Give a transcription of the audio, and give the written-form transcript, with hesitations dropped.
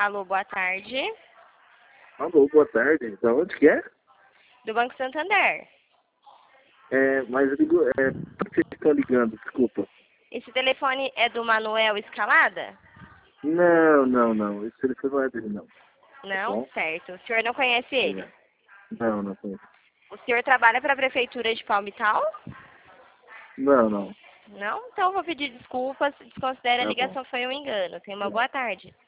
Alô, boa tarde. Alô, boa tarde. Da onde que é? Do Banco Santander. Mas eu digo, por que vocês estão ligando? Desculpa. Esse telefone é do Manuel Escalada? Não. Esse telefone não é dele, não. Tá Não? bom? Certo. O senhor não conhece ele? Não conheço. O senhor trabalha para a Prefeitura de Palmital? Não. Não? Então eu vou pedir desculpas. Desconsidere a Tá bom. ligação foi um engano. Tenha uma boa tarde.